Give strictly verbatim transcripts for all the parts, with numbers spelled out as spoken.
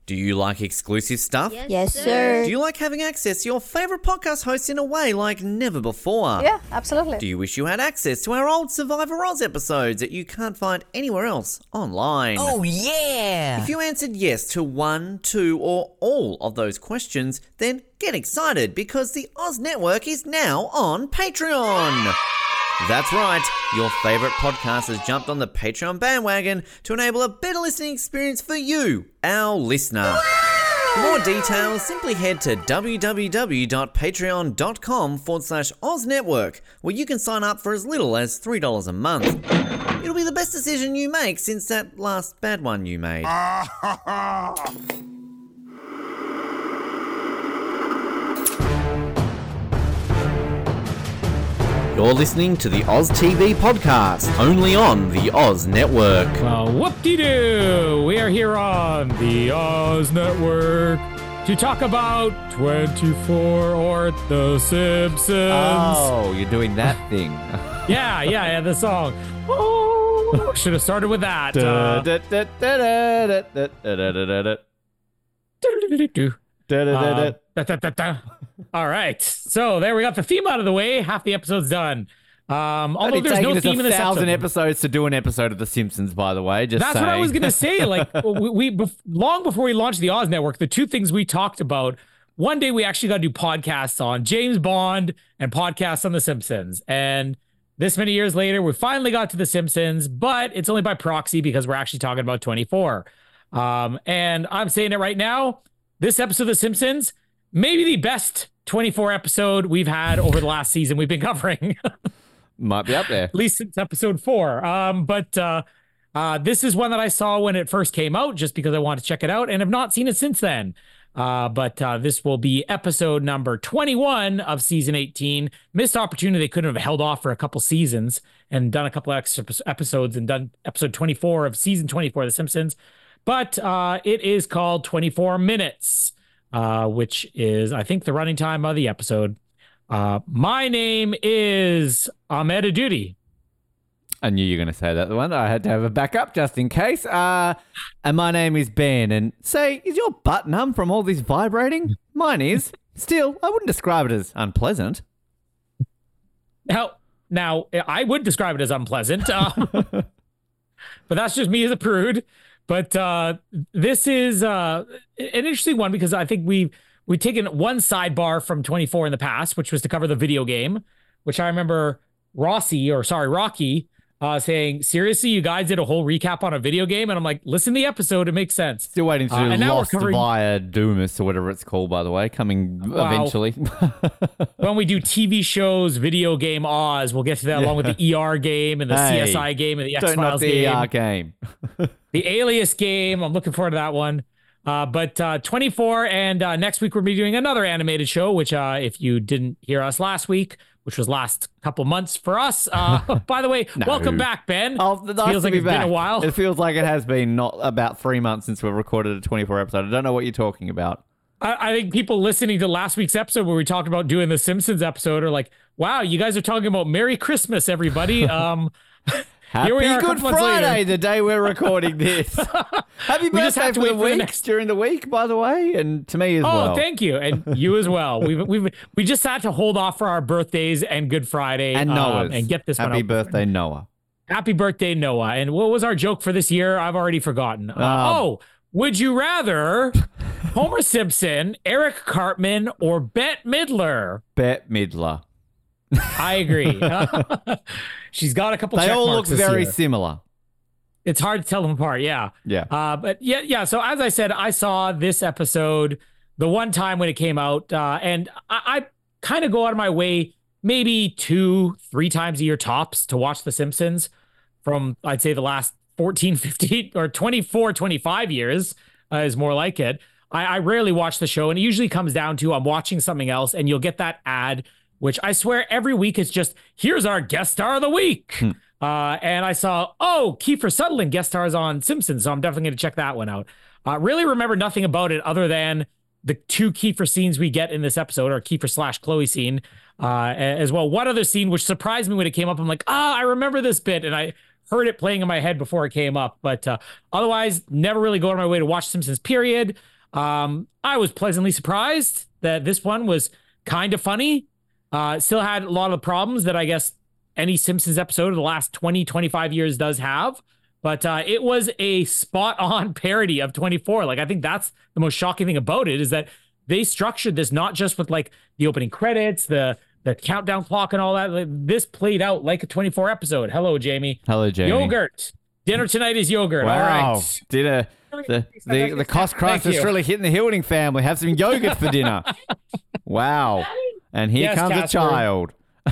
Do you like exclusive stuff? Yes, Yes, sir. sir. Do you like having access to your favourite podcast hosts in a way like never before? Yeah, absolutely. Do you wish you had access to our old Survivor Oz episodes that you can't find anywhere else online? Oh, yeah! If you answered yes to one, two, or all of those questions, then get excited because the Oz Network is now on Patreon. That's right, your favourite podcast has jumped on the Patreon bandwagon to enable a better listening experience for you, our listener. For more details, simply head to www.patreon.com forward slash Oz Network, where you can sign up for as little as three dollars a month. It'll be the best decision you make since that last bad one you made. You're listening to the Oz T V podcast, only on the Oz Network. Well, whoop-de-doo! We are here on the Oz Network to talk about twenty-four or The Simpsons. Oh, you're doing that thing. Yeah, yeah, yeah, the song. Oh, should have started with that. Uh, uh, da, da, da, da. All right, so there we got the theme out of the way. Half the episode's done. Um, although Only there's no taken us theme in a this thousand episode. episodes to do an episode of The Simpsons, by the way. Just That's saying. what I was gonna say. Like we, we bef- long before we launched the Oz Network, the two things we talked about. One day we actually got to do podcasts on James Bond and podcasts on The Simpsons. And this many years later, we finally got to The Simpsons, but it's only by proxy because we're actually talking about twenty-four. Um, and I'm saying it right now. This episode of The Simpsons, maybe the best twenty-four episode we've had over the last season we've been covering. Might be up there. At least since episode four. Um, but uh, uh, this is one that I saw when it first came out just because I wanted to check it out and have not seen it since then. Uh, but uh, this will be episode number twenty-one of season eighteen. Missed opportunity. They couldn't have held off for a couple seasons and done a couple extra episodes and done episode twenty-four of season twenty-four of The Simpsons. But uh, it is called twenty-four minutes, uh, which is, I think, the running time of the episode. Uh, my name is Ahmed Adudi. I knew you were going to say that one. I had to have a backup just in case. Uh, and my name is Ben. And say, is your butt numb from all this vibrating? Mine is. Still, I wouldn't describe it as unpleasant. Now, now I would describe it as unpleasant, uh, but that's just me as a prude. But uh, this is uh, an interesting one because I think we we've taken one sidebar from twenty-four in the past, which was to cover the video game, which I remember Rossi, or sorry, Rocky, uh, saying, seriously, you guys did a whole recap on a video game? And I'm like, listen to the episode. It makes sense. Still waiting to Uh, do and now we're Lost covering- via Doomus or whatever it's called, by the way, coming Wow. eventually. When we do T V shows, video game Oz, we'll get to that along with the E R game and the Hey, C S I game and the Don't knock X-Files the game. E R game. The Alias game. I'm looking forward to that one. Uh, but uh, twenty-four, and uh, next week we'll be doing another animated show, which uh, if you didn't hear us last week, which was last couple months for us. Uh, by the way, No. welcome back, Ben. Oh, nice Feels to like be it's back. been a while. It feels like it has been not about three months since we've recorded a twenty-four episode. I don't know what you're talking about. I, I think people listening to last week's episode where we talked about doing the Simpsons episode are like, wow, you guys are talking about Merry Christmas, everybody. Um, Happy here we are a Good couple months Friday, later. the day we're recording this. Happy We just birthday have to for wait the for the week next- during the week, by the way, and to me as Oh, well. thank you. And you as well. We've, we've, we just had to hold off for our birthdays and Good Friday. And um, Noah's. and get this one Happy out. birthday, Noah. Happy birthday, Noah. And what was our joke for this year? I've already forgotten. Uh, Um, oh, would you rather Homer Simpson, Eric Cartman, or Bette Midler? Bette Midler. I agree. She's got a couple They check all look marks this very year. similar. It's hard to tell them apart. Yeah. Yeah. Uh, but yeah, yeah. So as I said, I saw this episode the one time when it came out, uh, and I, I kind of go out of my way, maybe two, three times a year tops, to watch The Simpsons from, I'd say, the last fourteen, fifteen, or twenty-four, twenty-five years uh, is more like it. I, I rarely watch the show, and it usually comes down to I'm watching something else, and you'll get that ad, which I swear every week it's just, here's our guest star of the week. Hmm. Uh, and I saw, oh, Kiefer Sutherland guest stars on Simpsons, so I'm definitely going to check that one out. Uh, really remember nothing about it other than the two Kiefer scenes we get in this episode, or Kiefer slash Chloe scene, uh, as well. One other scene which surprised me when it came up. I'm like, ah, I remember this bit, and I heard it playing in my head before it came up. But uh, otherwise, never really go on my way to watch Simpsons, period. Um, I was pleasantly surprised that this one was kind of funny. Uh, still had a lot of problems that I guess any Simpsons episode of the last twenty, twenty-five years does have. But uh, it was a spot-on parody of twenty-four. Like, I think that's the most shocking thing about it, is that they structured this not just with like the opening credits, the the countdown clock and all that. Like, this played out like a twenty-four episode. Hello, Jamie. Hello, Jamie. Yogurt. Dinner tonight is yogurt. Wow. All right. Dinner. The, the, the cost crisis really hitting the Hilding family. Have some yogurt for dinner. Wow. And here Yes, comes Casper. a child.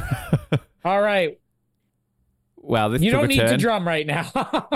All right. Wow, this You took don't a need turn. to drum right now.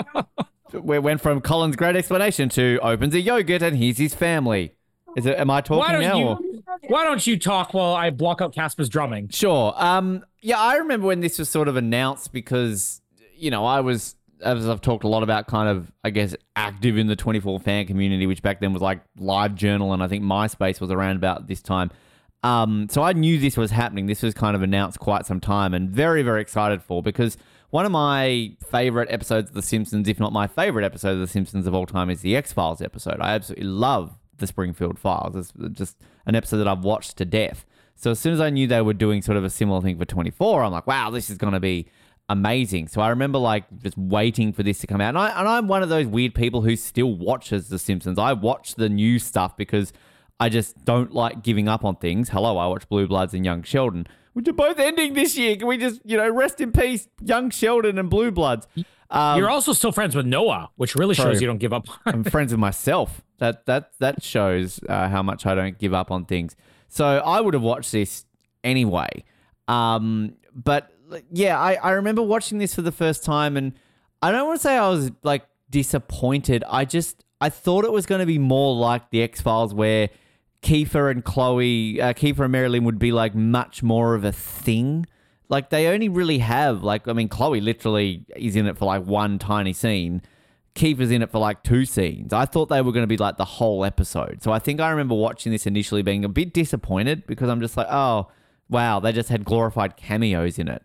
We went from Colin's great explanation to opens a yogurt and here's his family. Is it? Am I talking why don't now? you or- Why don't you talk while I block out Casper's drumming? Sure. Um. Yeah, I remember when this was sort of announced because, you know, I was, as I've talked a lot about, kind of, I guess, active in the twenty-four fan community, which back then was like LiveJournal, and I think MySpace was around about this time. Um. So I knew this was happening. This was kind of announced quite some time, and very, very excited for, because one of my favorite episodes of The Simpsons, if not my favorite episode of The Simpsons of all time, is the X-Files episode. I absolutely love the Springfield Files. It's just an episode that I've watched to death. So as soon as I knew they were doing sort of a similar thing for twenty-four, I'm like, wow, this is going to be amazing. So I remember like just waiting for this to come out. And, I, and I'm one of those weird people who still watches The Simpsons. I watch the new stuff because I just don't like giving up on things. Hello, I watch Blue Bloods and Young Sheldon, which are both ending this year. Can we just, you know, rest in peace, Young Sheldon and Blue Bloods? Um, You're also still friends with Noah, which really True. shows you don't give up. I'm friends with myself. That that that shows uh, how much I don't give up on things. So I would have watched this anyway. Um, but yeah, I, I remember watching this for the first time, and I don't want to say I was like disappointed. I just I thought it was going to be more like the X-Files, where Kiefer and Chloe, uh, Kiefer and Marilyn would be like much more of a thing. Like they only really have like, I mean, Chloe literally is in it for like one tiny scene. Kiefer's in it for like two scenes. I thought they were going to be like the whole episode. So I think I remember watching this initially being a bit disappointed because I'm just like, oh, wow, they just had glorified cameos in it.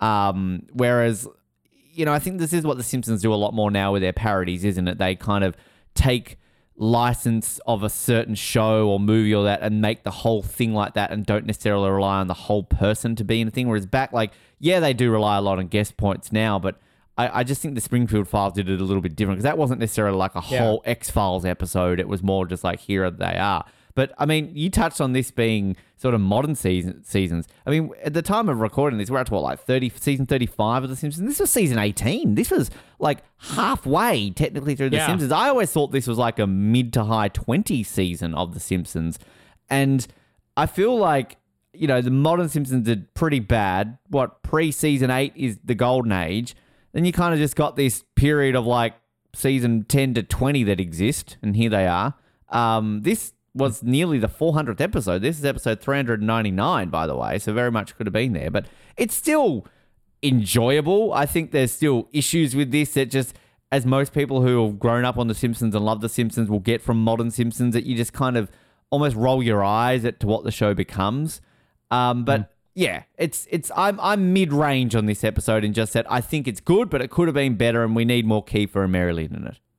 Um, whereas, you know, I think this is what The Simpsons do a lot more now with their parodies, isn't it? They kind of take license of a certain show or movie or that and make the whole thing like that and don't necessarily rely on the whole person to be in a thing. Whereas back, like, yeah, they do rely a lot on guest points now, but I, I just think the Springfield Files did it a little bit different because that wasn't necessarily like a Yeah. whole X-Files episode. It was more just like, here they are. But, I mean, you touched on this being sort of modern season, seasons. I mean, at the time of recording this, we're at, what, like thirty, season thirty-five of The Simpsons? This was season eighteen. This was, like, halfway, technically, through The Yeah. Simpsons. I always thought this was, like, a mid to high twenties season of The Simpsons. And I feel like, you know, the modern Simpsons did pretty bad. What, pre-season eight is the golden age. Then you kind of just got this period of, like, season ten to twenty that exist, and here they are. Um, this was nearly the four hundredth episode. This is episode three hundred ninety-nine, by the way, so very much could have been there. But it's still enjoyable. I think there's still issues with this that just, as most people who have grown up on The Simpsons and love The Simpsons will get from modern Simpsons, that you just kind of almost roll your eyes at to what the show becomes. Um, but... Mm. Yeah, it's it's I'm I'm mid range on this episode and just said I think it's good, but it could have been better, and we need more Kiefer and Marilyn in it.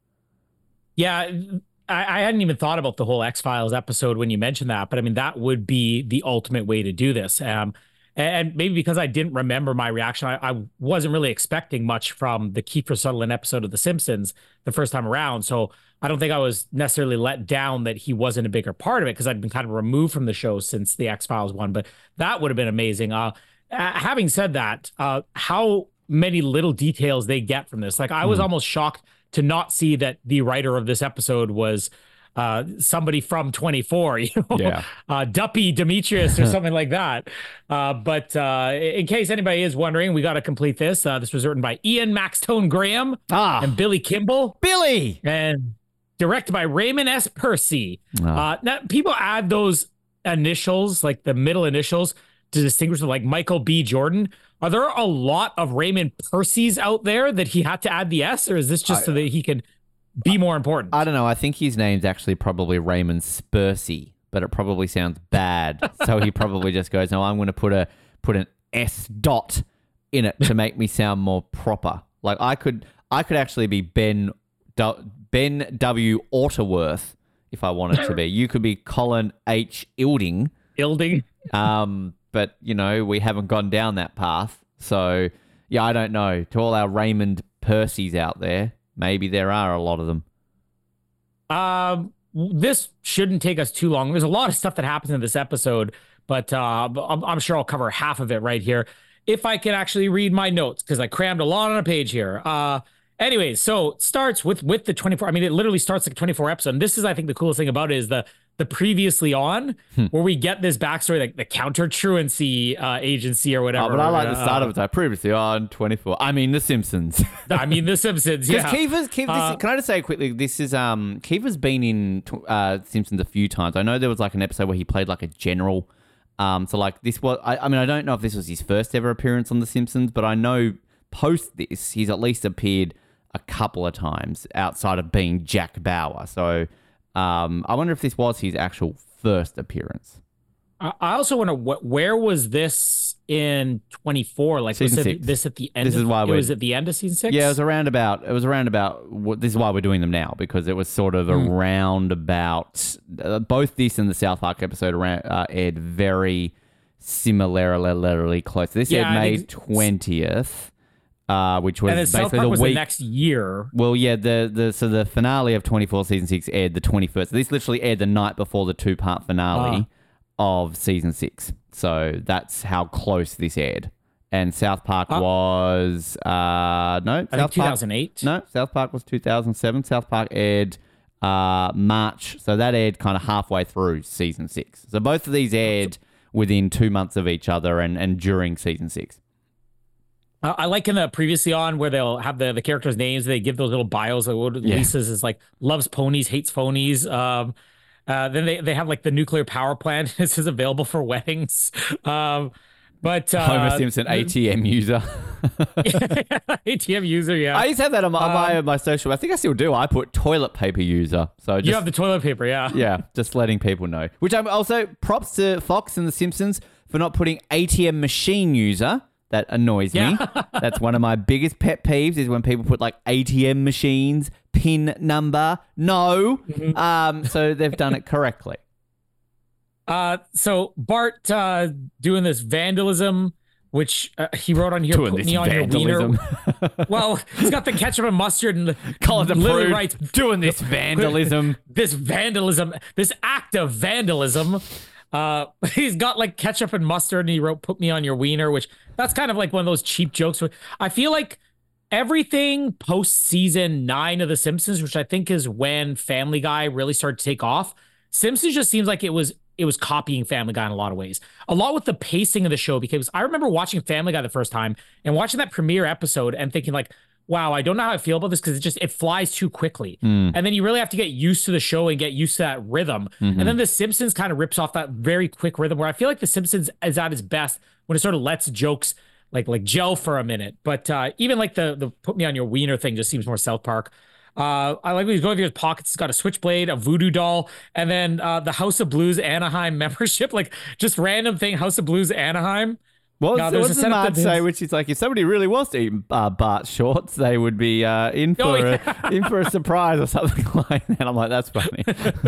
Yeah, I, I hadn't even thought about the whole X-Files episode when you mentioned that, but I mean, that would be the ultimate way to do this. Um, and maybe because I didn't remember my reaction, I, I wasn't really expecting much from the Kiefer Sutherland episode of The Simpsons the first time around. So I don't think I was necessarily let down that he wasn't a bigger part of it because I'd been kind of removed from the show since the X-Files one, but that would have been amazing. Uh, uh, having said that, uh, how many little details they get from this. Like I was mm. almost shocked to not see that the writer of this episode was uh, somebody from twenty-four, you know, yeah. uh, Duppy Demetrius or something like that. Uh, but uh, in case anybody is wondering, we got to complete this. Uh, this was written by Ian Maxtone Graham ah, and Billy Kimball. Billy! And directed by Raymond S. Percy. Ah. Uh, now, people add those initials, like the middle initials, to distinguish them, like Michael B. Jordan. Are there a lot of Raymond Percys out there that he had to add the S, or is this just I, so that he can be more important? I don't know. I think his name's actually probably Raymond Spursy, but it probably sounds bad. So he probably just goes, no, I'm going to put a put an S dot in it to make me sound more proper. Like I could I could actually be Ben Du- Ben W. Otterworth if I wanted to be. You could be Colin H. Ilding. Ilding. Um, but, you know, we haven't gone down that path. So, yeah, I don't know. To all our Raymond Percys out there, maybe there are a lot of them. Um, this shouldn't take us too long. There's a lot of stuff that happens in this episode, but uh, I'm, I'm sure I'll cover half of it right here. If I can actually read my notes, because I crammed a lot on a page here. Uh, anyways, so it starts with with the twenty-four. I mean, it literally starts like a twenty-four episode. And this is, I think, the coolest thing about it is the the previously on, hmm. where we get this backstory, like the counter truancy uh, agency or whatever. Oh, but I like uh, the start of it. Like, previously on twenty-four. I mean, The Simpsons. I mean, The Simpsons. Yeah. Kiefer's, Kiefer, uh, this, can I just say quickly? This is um, Kiefer's been in uh, Simpsons a few times. I know there was like an episode where he played like a general. Um, so like this was, I, I mean, I don't know if this was his first ever appearance on The Simpsons, but I know post this, he's at least appeared a couple of times outside of being Jack Bauer. So um, I wonder if this was his actual first appearance. I also wonder what, where was this in twenty-four? Like was it, this at the end? This of, is why it was at the end of season six. Yeah, it was around about. It was around about. This is why we're doing them now, because it was sort of mm. around about. Uh, both this and the South Park episode around, uh, aired very similarly close. This yeah, aired May twentieth. Uh, which was and basically South Park the was week the next year. Well, yeah, the the so the finale of twenty-four season six aired the twenty-first. This literally aired the night before the two part finale uh. of season six. So that's how close this aired. And South Park uh. was uh no, I South think two thousand eight. Park, no, South Park was two thousand seven. South Park aired uh March, so that aired kind of halfway through season six. So both of these aired within two months of each other, and and during season six. Uh, I like in the previously on where they'll have the, the characters' names. They give those little bios. Like what yeah. Lisa's is like loves ponies, hates phonies. Um, uh, then they, they have like the nuclear power plant. This is available for weddings. Um, but uh, Homer Simpson A T M user. A T M user, yeah. I used to have that on my, um, my my social. I think I still do. I put toilet paper user. So just, you have the toilet paper, yeah. Yeah, just letting people know. Which I'm also props to Fox and The Simpsons for not putting A T M machine user. That annoys me. Yeah. That's one of my biggest pet peeves is when people put like A T M machines, PIN number. No. Mm-hmm. Um, so they've done it correctly. Uh, so Bart uh, doing this vandalism, which uh, he wrote on here, doing put me on vandalism. your wiener. Well, he's got the ketchup and mustard and Colin literally writes, doing this vandalism. This vandalism, this act of vandalism. Uh, he's got like ketchup and mustard, and he wrote "put me on your wiener," which that's kind of like one of those cheap jokes. I feel like everything post season nine of The Simpsons, which I think is when Family Guy really started to take off. Simpsons just seems like it was it was copying Family Guy in a lot of ways, a lot with the pacing of the show. Because I remember watching Family Guy the first time and watching that premiere episode and thinking like, wow, I don't know how I feel about this because it just it flies too quickly. Mm. And then you really have to get used to the show and get used to that rhythm. Mm-hmm. And then The Simpsons kind of rips off that very quick rhythm where I feel like The Simpsons is at its best when it sort of lets jokes like like gel for a minute. But uh, even like the the put me on your wiener thing just seems more South Park. Uh, I like when he's going through his pockets. He's got a switchblade, a voodoo doll, and then uh, the House of Blues Anaheim membership, like just random thing, House of Blues Anaheim. Well, no, what's the Mart say? Which is like, if somebody really wants to eat uh, Bart shorts, they would be uh, in for oh, yeah. a, in for a surprise or something like that. I'm like, that's funny.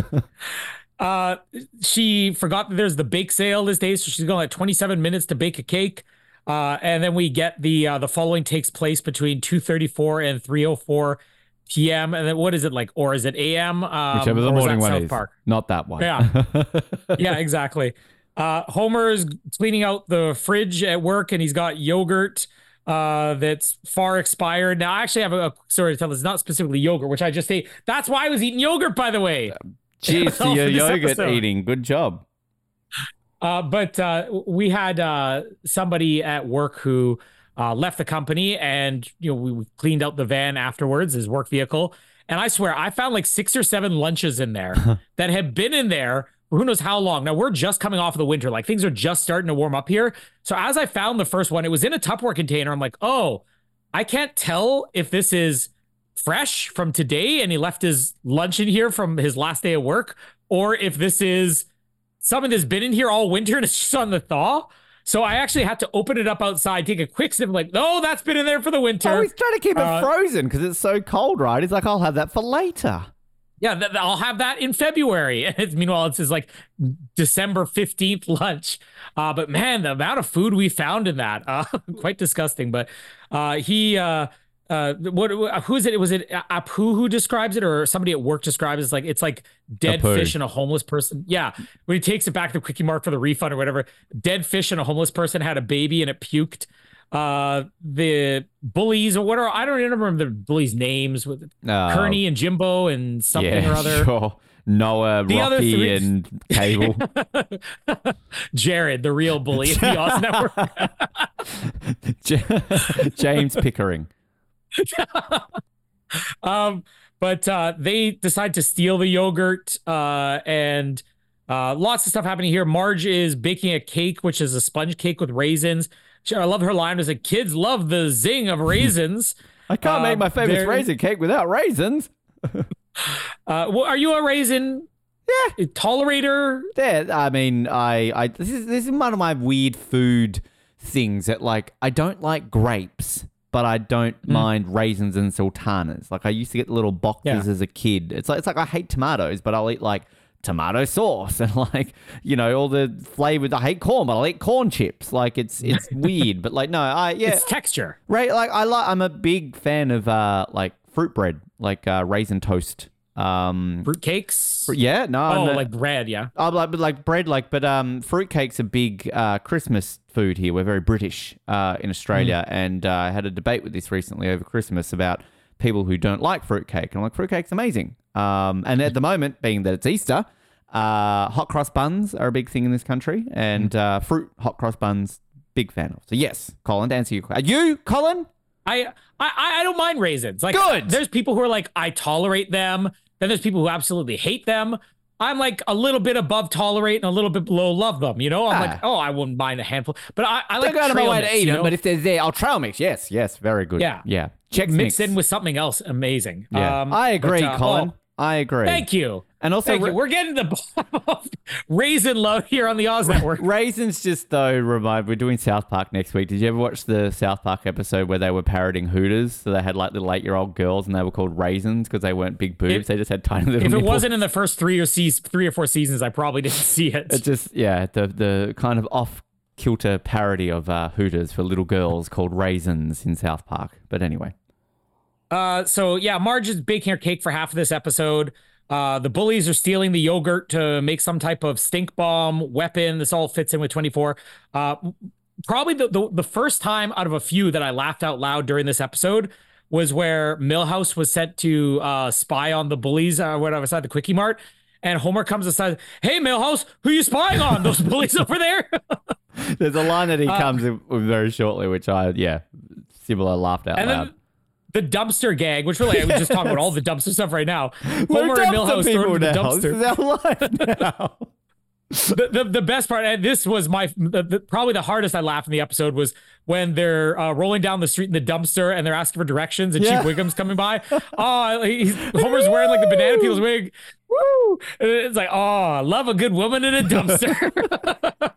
uh, she forgot that there's the bake sale this day, so she's going like twenty-seven minutes to bake a cake. Uh, and then we get the uh, the following takes place between two thirty-four and three oh four p.m. And then what is it like? Or is it a m? Um, Whichever the morning one South is. Park? Not that one. Yeah. Yeah, exactly. Uh, Homer's cleaning out the fridge at work, and he's got yogurt uh, that's far expired. Now, I actually have a, a story to tell. It's not specifically yogurt, which I just ate. That's why I was eating yogurt, by the way. Jeez, so your yogurt episode. eating. Good job. Uh, but uh, we had uh, somebody at work who uh, left the company, and you know we cleaned out the van afterwards, his work vehicle. And I swear, I found like six or seven lunches in there that had been in there for who knows how long. Now, we're just coming off of the winter. Like, things are just starting to warm up here. So as I found the first one, it was in a Tupperware container. I'm like, oh, I can't tell if this is fresh from today and he left his lunch in here from his last day of work, or if this is something that's been in here all winter and it's just on the thaw. So I actually had to open it up outside, take a quick sip, like, no, that's been in there for the winter. Oh, he's trying to keep it uh, frozen because it's so cold, right? He's like, I'll have that for later. Yeah, th- I'll have that in February. It's, meanwhile, it's his like December fifteenth lunch. Uh, but man, the amount of food we found in that, uh, quite disgusting. But uh, he, uh, uh, what, who is it? Was it Apu who describes it, or somebody at work describes it? It's like, it's like dead Apu. fish and a homeless person. Yeah. When he takes it back to the Quickie Mart for the refund or whatever, dead fish and a homeless person had a baby and it puked. Uh, the bullies or whatever, I don't even remember the bullies' names with Uh, Kearney and Jimbo and something yeah, or other. Sure. Noah, The other Rocky, three- and Cable. Jared, the real bully in the Oz Network. J- James Pickering. um, but uh, they decide to steal the yogurt, uh, and uh, lots of stuff happening here. Marge is baking a cake, which is a sponge cake with raisins. She, I love her line. Was like, kids love the zing of raisins. I can't Uh, make my famous there- raisin cake without raisins. Uh, well, are you a raisin? Yeah. Tolerator? Yeah, I mean, I, I this is this is one of my weird food things that like I don't like grapes, but I don't Mm. mind raisins and sultanas. Like I used to get little boxes Yeah. as a kid. It's like it's like I hate tomatoes, but I'll eat like tomato sauce and like you know all the flavors. I hate corn, but I'll eat corn chips. Like it's it's weird, but like no, I yeah, It's texture. right. Like I like I'm a big fan of uh like fruit bread, like uh, raisin toast. Um, Fruit cakes? yeah, no, Oh, I'm a- like bread, yeah. Oh, like, but like bread, like, but um, fruitcake's a big uh, Christmas food here. We're very British uh, in Australia, and uh, I had a debate with this recently over Christmas about people who don't like fruitcake. And I'm like, fruitcake's amazing. Um, and at the moment, being that it's Easter, uh, hot cross buns are a big thing in this country, and uh, fruit hot cross buns, big fan of. So yes, Colin, to answer your question, you, Colin? I, I I don't mind raisins. Like, Good. There's people who are like, I tolerate them. Then there's people who absolutely hate them. I'm like a little bit above tolerate and a little bit below love them. You know, I'm Ah. like, oh, I wouldn't mind a handful, but I, I like Don't go out of my trail way mix, to eat you them, know? but if they're there, I'll trail mix. Yes, yes, very good. Yeah. yeah. Chex mix mix in with something else, amazing. Yeah, Um, I agree, but, uh, Colin. oh, I agree. thank you. And also, Thank ra- you. We're getting the bottom of raisin load here on the Oz Network. Raisins just though remind we're doing South Park next week. Did you ever watch the South Park episode where they were parodying Hooters? So they had like little eight year old girls and they were called raisins because they weren't big boobs. If- they just had tiny little If it nipples. wasn't in the first three or seas, three or four seasons, I probably didn't see it. It's just yeah, the the kind of off kilter parody of uh, Hooters for little girls called raisins in South Park. But anyway. Uh, so yeah, Marge is baking her cake for half of this episode. Uh, the bullies are stealing the yogurt to make some type of stink bomb weapon. This all fits in with twenty-four. Uh, probably the, the the first time out of a few that I laughed out loud during this episode was where Milhouse was sent to uh, spy on the bullies uh, whatever outside the Quickie Mart, and Homer comes aside. Hey, Milhouse, who are you spying on? Those bullies over there. There's a line that Uh, he comes in with very shortly, which I yeah, similar laughed out And loud. then the dumpster gag, which really I was just talking about all the dumpster stuff right now. We're Homer and dumpster Milhouse thrown people into the now. dumpster. This is our life now. the, the the best part, and this was my the, the, probably the hardest I laughed in the episode was when they're uh, rolling down the street in the dumpster and they're asking for directions and Yeah. Chief Wiggum's coming by. Oh, he's, Homer's wearing like the banana peels wig. Woo! And it's like, oh, love a good woman in a dumpster.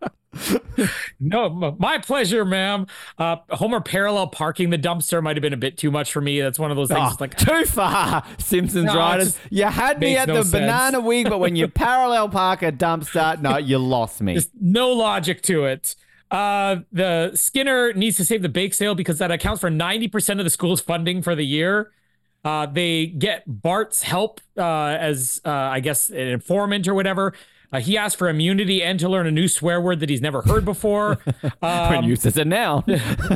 No, m- my pleasure, ma'am. Uh, Homer parallel parking the dumpster might have been a bit too much for me. That's one of those things. Oh, like too far, Simpsons No, it writers. just You had me makes at no the sense. banana wig, but when you parallel park a dumpster, no, you lost me. There's no logic to it. Uh, the Skinner needs to save the bake sale because that accounts for ninety percent of the school's funding for the year. Uh, they get Bart's help uh, as, uh, I guess, an informant or whatever. Uh, he asked for immunity and to learn a new swear word that he's never heard before. when Um, uses it now.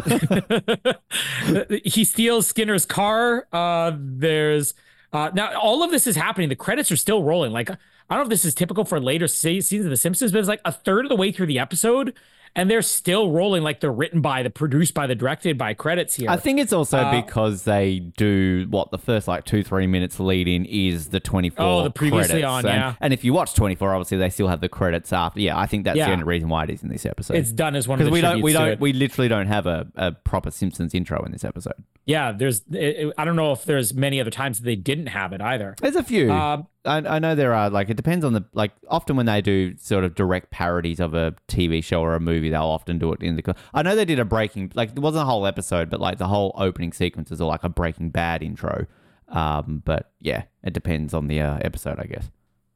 he steals Skinner's car. Uh, there's uh, now all of this is happening. The credits are still rolling. Like I don't know if this is typical for later se- seasons of The Simpsons, but it's like a third of the way through the episode, and they're still rolling. Like they're written by, the produced by, the directed by credits here. I think it's also Uh, because they do what the first like two, three minutes lead in is the twenty-four. Oh, the previously credits. on, and, yeah. And if you watch twenty-four, obviously they still have the credits after. Yeah, I think that's Yeah. the only reason why it is in this episode. it's done as one of because the we don't, we tributes to don't, it. we literally don't have a, a proper Simpsons intro in this episode. Yeah, there's. It, it- I don't know if there's many other times that they didn't have it either. There's a few. Um, I, I know there are, like, it depends on the, like, often when they do sort of direct parodies of a T V show or a movie, they'll often do it in the, I know they did a Breaking, like, it wasn't a whole episode, but, like, the whole opening sequence is all, like, a Breaking Bad intro. Um, but yeah, it depends on the uh, episode, I guess.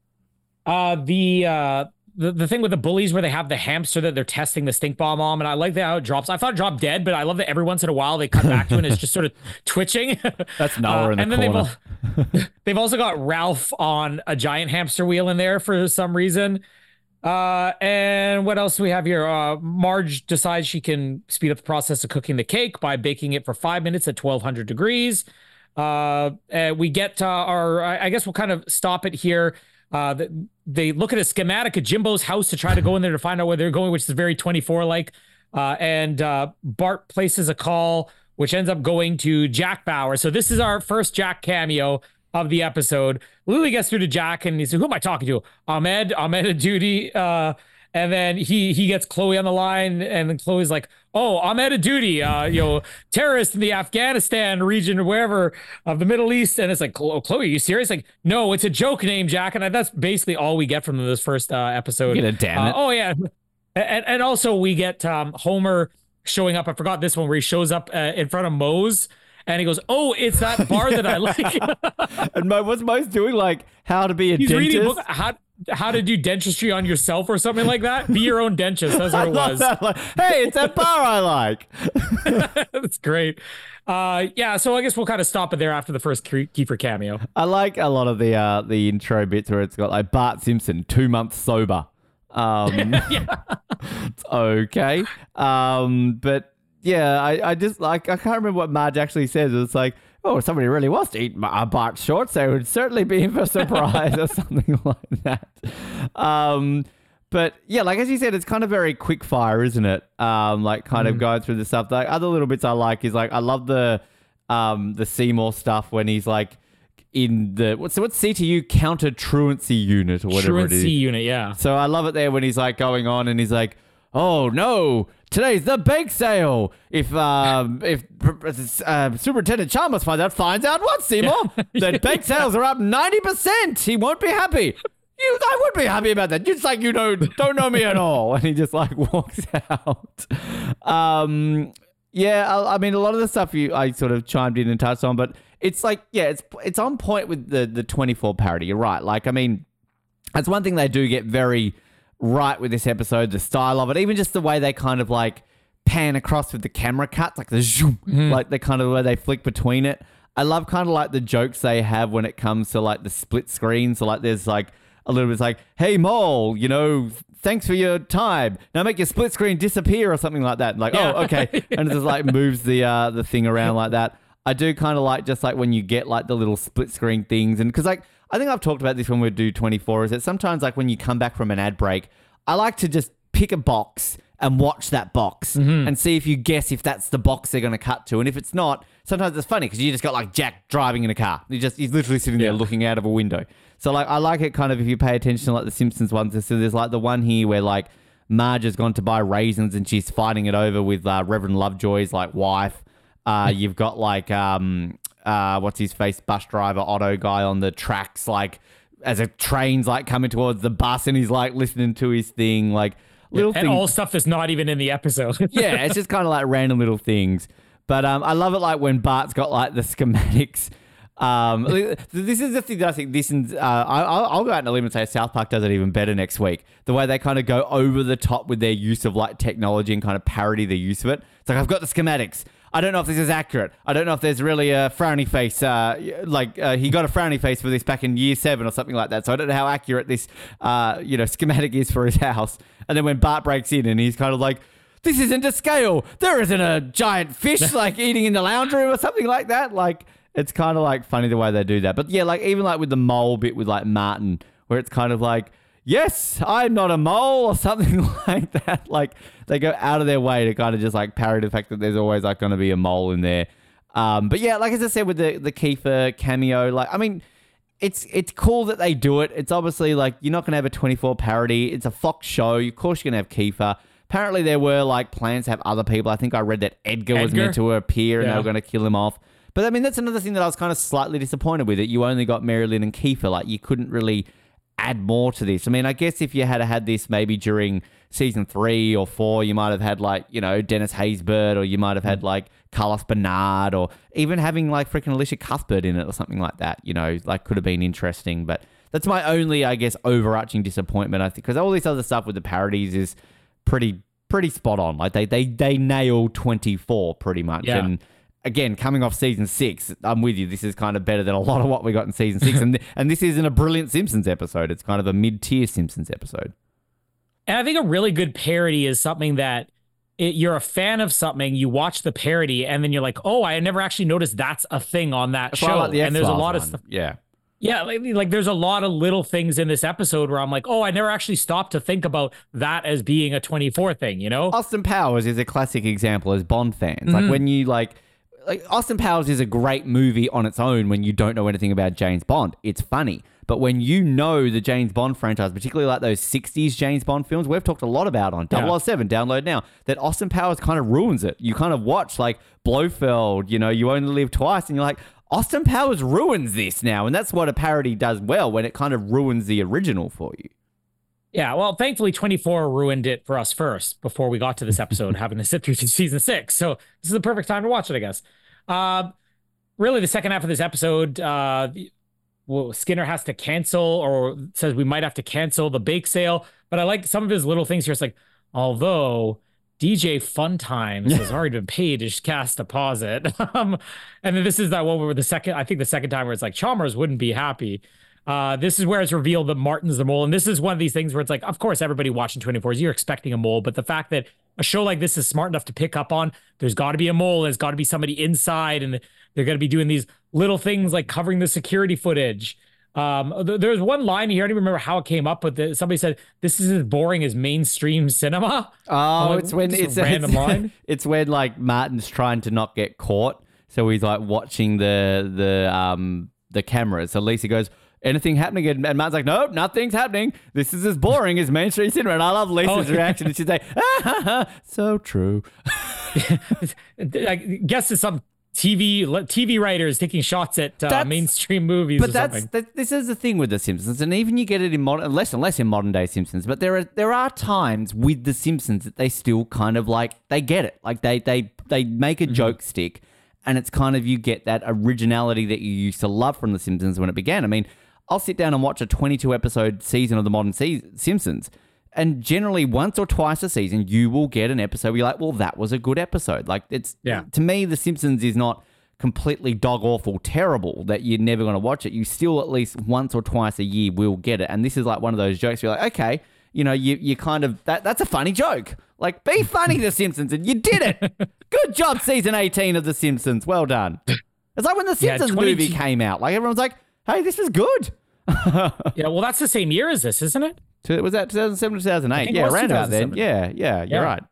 Uh, the uh, the the thing with the bullies where they have the hamster that they're testing the stink bomb on, and I like that how it drops. I thought it dropped dead, but I love that every once in a while they cut back to it and it's just sort of twitching. That's Noah uh, in the and then corner. They've, al- they've also got Ralph on a giant hamster wheel in there for some reason. Uh, and what else do we have here? Uh, Marge decides she can speed up the process of cooking the cake by baking it for five minutes at twelve hundred degrees. Uh, and we get uh, our, I guess we'll kind of stop it here. Uh, they look at a schematic of Jimbo's house to try to go in there to find out where they're going, which is very twenty-four like. Uh, and uh, Bart places a call, which ends up going to Jack Bauer. So this is our first Jack cameo of the episode. Lily gets through to Jack and he says, who am I talking to? Ahmed, Ahmed Adudi. Uh, and then he he gets Chloe on the line, and then Chloe's like, oh, Ahmed Adudi, uh, you know, terrorist in the Afghanistan region or wherever of the Middle East. And it's like, Chloe, are you serious? Like, no, it's a joke name, Jack. And that's basically all we get from this first uh, episode. Get it, damn it. Uh, oh, yeah. And, and also we get um, Homer showing up. I forgot this one where he shows up uh, in front of Moe's. And he goes, oh, it's that bar that I like. And Mo, what's Mo's doing? Like, how to be a He's dentist? reading a book, how, how to do dentistry on yourself or something like that. Be your own dentist. That's what it was. Like, hey, it's that bar I like. That's great. Uh, yeah, so I guess we'll kind of stop it there after the first Kiefer cameo. I like a lot of the uh, the intro bits where it's got like Bart Simpson, two months sober. Um, it's okay. Um, but yeah, I, I just like, I can't remember what Marge actually says. It's like, oh, if somebody really wants to eat a Bart shorts, they would certainly be in for a surprise or something like that. Um, but yeah, like as you said, it's kind of very quick fire, isn't it? Um, like kind mm. of going through the stuff. Like other little bits I like is like, I love the um, the Seymour stuff when he's like in the, what's what's C T U, counter truancy unit or whatever Truancy it is. unit, yeah. So I love it there when he's like going on and he's like, oh no, today's the bake sale. If um, if uh, Superintendent Chalmers finds out, finds out what, Seymour? The bake sales are up ninety percent. He won't be happy. You, I would be happy about that. It's like you don't don't know me at all. And he just like walks out. Um, yeah, I, I mean, a lot of the stuff you I sort of chimed in and touched on, but it's like, yeah, it's it's on point with the the twenty-four parody. You're right. Like, I mean, that's one thing they do get very right with this episode, the style of it, even just the way they kind of like pan across with the camera cuts, like the zoom, mm-hmm. like the kind of way they flick between it. I love kind of like the jokes they have when it comes to like the split screen. So like there's like a little bit like, hey, Mole, you know, thanks for your time. Now make your split screen disappear or something like that. Like, yeah. oh, okay. And it just like moves the uh, the thing around like that. I do kind of like just like when you get like the little split screen things. And because like, I think I've talked about this when we do twenty-four, is that sometimes like when you come back from an ad break, I like to just pick a box and watch that box mm-hmm. and see if you guess if that's the box they're going to cut to. And if it's not, sometimes it's funny because you just got like Jack driving in a car. He just he's literally sitting there yeah. looking out of a window. So like I like it kind of if you pay attention to like the Simpsons ones. So there's like the one here where like Marge has gone to buy raisins and she's fighting it over with uh, Reverend Lovejoy's like wife. Uh, you've got like um uh what's his face bus driver Otto guy on the tracks like as a train's like coming towards the bus and he's like listening to his thing like little yeah, and things. all stuff that's not even in the episode. Yeah, it's just kind of like random little things. But um, I love it like when Bart's got like the schematics. Um, this is the thing that I think this and uh, I'll, I'll go out on a limb and say South Park does it even better next week. The way they kind of go over the top with their use of like technology and kind of parody the use of it. It's like I've got the schematics. I don't know if this is accurate. I don't know if there's really a frowny face. Uh, like uh, he got a frowny face for this back in year seven or something like that. So I don't know how accurate this, uh, you know, schematic is for his house. And then when Bart breaks in and he's kind of like, this isn't to scale. There isn't a giant fish like eating in the lounge room or something like that. Like it's kind of like funny the way they do that. But yeah, like even like with the mole bit with like Martin, where it's kind of like, yes, I'm not a mole or something like that. Like they go out of their way to kind of just like parody the fact that there's always like going to be a mole in there. Um, but yeah, like as I said with the, the Kiefer cameo, like, I mean, it's it's cool that they do it. It's obviously like you're not going to have a twenty-four parody. It's a Fox show. Of course you're going to have Kiefer. Apparently there were like plans to have other people. I think I read that Edgar, Edgar? was meant to appear and yeah. they were going to kill him off. But I mean, that's another thing that I was kind of slightly disappointed with, it. You only got Marilyn and Kiefer. Like you couldn't really add more to this. I mean, I guess if you had had this maybe during season three or four, you might have had like, you know, Dennis Haysbert, or you might have had like Carlos Bernard, or even having like freaking Alicia Cuthbert in it or something like that, you know, like could have been interesting. But that's my only, I guess, overarching disappointment, I think, because all this other stuff with the parodies is pretty, pretty spot on. Like they, they, they nail twenty-four pretty much. Yeah. And again, coming off season six, I'm with you. This is kind of better than a lot of what we got in season six. and, and this isn't a brilliant Simpsons episode. It's kind of a mid-tier Simpsons episode. And I think a really good parody is something that it, you're a fan of something, you watch the parody, and then you're like, oh, I never actually noticed that's a thing on that That's show. why I like the and there's a X-Files lot of one. stuff. Yeah. Yeah, like, like there's a lot of little things in this episode where I'm like, oh, I never actually stopped to think about that as being a twenty-four thing, you know? Austin Powers is a classic example as Bond fans. Mm-hmm. Like when you like, like Austin Powers is a great movie on its own when you don't know anything about James Bond. It's funny. But when you know the James Bond franchise, particularly like those sixties James Bond films, we've talked a lot about on double oh seven, download now, that Austin Powers kind of ruins it. You kind of watch like Blofeld, you know, You Only Live Twice, and you're like, Austin Powers ruins this now. And that's what a parody does well, when it kind of ruins the original for you. Yeah, well, thankfully, twenty-four ruined it for us first before we got to this episode, having to sit through to season six. So this is the perfect time to watch it, I guess. Uh, really, the second half of this episode, uh, well, Skinner has to cancel, or says we might have to cancel the bake sale. But I like some of his little things here. It's like, although D J Fun Times has already been paid to cast deposit. um, and then this is that one where the second, I think the second time where it's like Chalmers wouldn't be happy. Uh, this is where it's revealed that Martin's the mole. And this is one of these things where it's like, of course, everybody watching twenty-fours, you're expecting a mole. But the fact that a show like this is smart enough to pick up on, there's got to be a mole. There's got to be somebody inside. And they're going to be doing these little things like covering the security footage. Um, th- there's one line here, I don't even remember how it came up, but the, somebody said, this is as boring as mainstream cinema. Oh, uh, it's when it's a random it's, line. It's when like Martin's trying to not get caught. So he's like watching the, the, um, the cameras. So Lisa goes, anything happening? And Martin's like, nope, nothing's happening. This is as boring as mainstream cinema. And I love Lisa's Oh. reaction. And she's like, ah, ha, ha, so true. I guess it's some T V T V writers taking shots at uh, That's- mainstream movies But or that's something. that, this is the thing with the Simpsons, and even you get it in modern, less and less in modern day Simpsons. But there are there are times with the Simpsons that they still kind of like they get it, like they they they make a Mm-hmm. joke stick, and it's kind of you get that originality that you used to love from the Simpsons when it began. I mean, I'll sit down and watch a twenty-two episode season of the modern se- Simpsons. And generally, once or twice a season, you will get an episode where you're like, well, that was a good episode. Like, it's, Yeah. to me, The Simpsons is not completely dog awful terrible that you're never going to watch it. You still at least once or twice a year will get it. And this is like one of those jokes where you're like, okay, you know, you you kind of, that that's a funny joke. Like, be funny, The Simpsons, and you did it. Good job, season eighteen of The Simpsons. Well done. It's like when The Yeah, Simpsons twenty movie came out. Like, everyone's like, hey, this was good. Yeah, well, that's the same year as this, isn't it? So was that two thousand seven, two thousand eight? think it Yeah, was around about then. two thousand seven. Yeah, yeah, you're Yeah. right.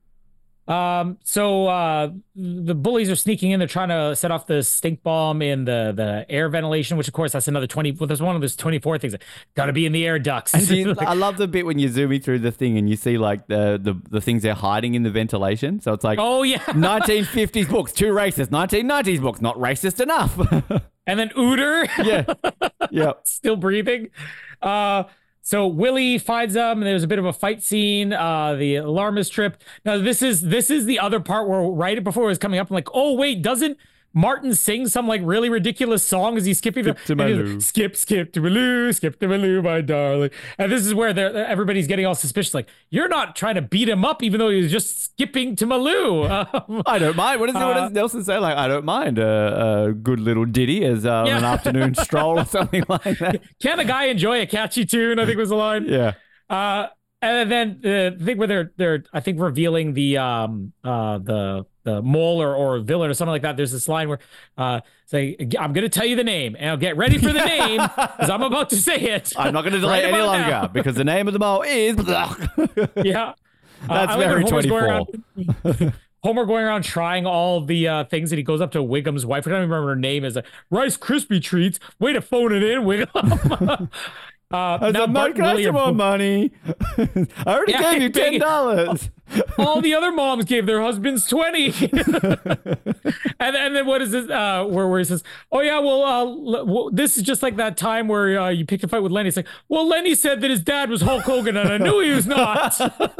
Um, so uh, the bullies are sneaking in. They're trying to set off the stink bomb in the the air ventilation, which of course that's another twenty. Well, there's one of those twenty-four things. Got to be in the air ducts. And you, I love the bit when you're zooming through the thing and you see like the, the, the things they're hiding in the ventilation. So it's like, oh yeah, nineteen fifties books, too racist. nineteen nineties books, not racist enough. and then Ooter. yeah. Yeah. Still breathing. Uh, so Willie finds them, and there's a bit of a fight scene. Uh, the alarmist trip. Now this is this is the other part where right before it was coming up, I'm like, oh wait, doesn't Martin sing some like really ridiculous song as he's skipping? Skip to my and he's like, loo. skip, skip to my loo, skip to my loo, my darling. And this is where they're, everybody's getting all suspicious. Like, you're not trying to beat him up, even though he was just skipping to Maloo. Um, I don't mind. What, is, what Uh, does Nelson say? Like, I don't mind a, a good little ditty as uh, Yeah. an afternoon stroll or something like that. Can a guy enjoy a catchy tune? I think was the line. Yeah. Uh, and then the thing where they're they're I think revealing the um uh the the mole or, or villain or something like that. There's this line where uh say I'm gonna tell you the name and I'll get ready for the name because I'm about to say it. I'm not going to delay Right any about longer now. because the name of the mole is. Yeah, That's Uh, I like very when Homer's going twenty-four. around- Homer going around trying all the uh, things, and he goes up to Wiggum's wife. I don't even remember her name. Is like Rice Krispie treats. Way to phone it in, Wiggum. uh, I now said, Bart Mike, and can I have Willie some are more bo- money? I already Yeah, gave you big- ten dollars. All the other moms gave their husbands twenty. and, and then what is this? Uh, where, where he says, oh, yeah, well, uh, well, this is just like that time where uh, you picked a fight with Lenny. It's like, well, Lenny said that his dad was Hulk Hogan, and I knew he was not.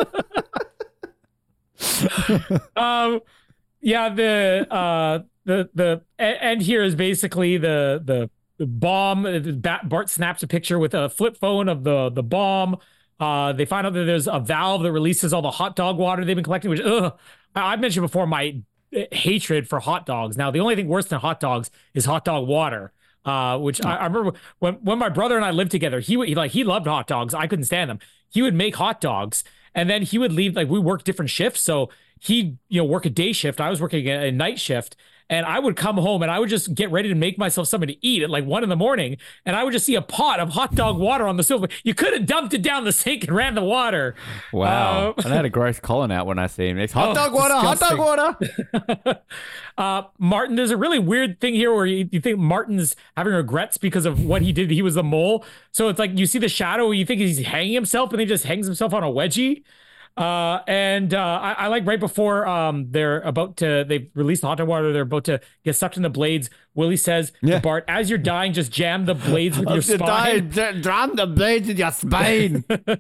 um, yeah, the uh, the the end here is basically the the, the bomb. Bart snaps a picture with a flip phone of the the bomb. Uh, they find out that there's a valve that releases all the hot dog water they've been collecting, which ugh, I've mentioned before my hatred for hot dogs. Now, the only thing worse than hot dogs is hot dog water, uh, which I, I remember when, when my brother and I lived together, he would he, like, he loved hot dogs. I couldn't stand them. He would make hot dogs and then he would leave, like we worked different shifts. So he'd, you know, work a day shift. I was working a, a night shift. And I would come home and I would just get ready to make myself something to eat at like one in the morning. And I would just see a pot of hot dog water on the stove. You could have dumped it down the sink and ran the water. Wow. Uh, and I had a gross Colin out when I see him. It's hot oh, dog water, disgusting. hot dog water. uh, Martin, there's a really weird thing here where you, you think Martin's having regrets because of what he did. He was the mole. So it's like you see the shadow, you think he's hanging himself, and he just hangs himself on a wedgie. Uh, and uh, I, I like right before um, they're about to, they release the hot dog water, they're about to get sucked in the blades. Willie says Yeah. to Bart, as you're dying, just jam the blades with your spine. Jam the blades in your spine.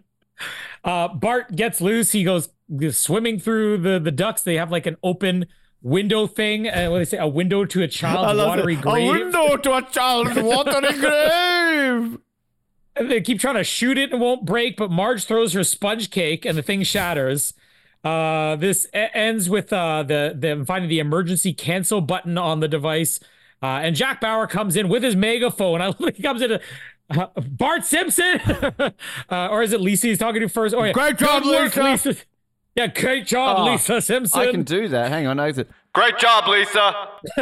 uh, Bart gets loose. He goes swimming through the, the ducts. They have like an open window thing. And what do they say? A window to a child's watery it. grave. A window to a child's watery grave. And they keep trying to shoot it and it won't break, but Marge throws her sponge cake and the thing shatters. Uh, this a- ends with uh, the them finding the emergency cancel button on the device. Uh, and Jack Bauer comes in with his megaphone. I love he comes in. Uh, Bart Simpson, uh, or is it Lisa he's talking to first? Oh yeah, Great job, Good work, Lisa. Yeah, great job, Oh, Lisa Simpson. I can do that. Hang on. Exit. Great job, Lisa.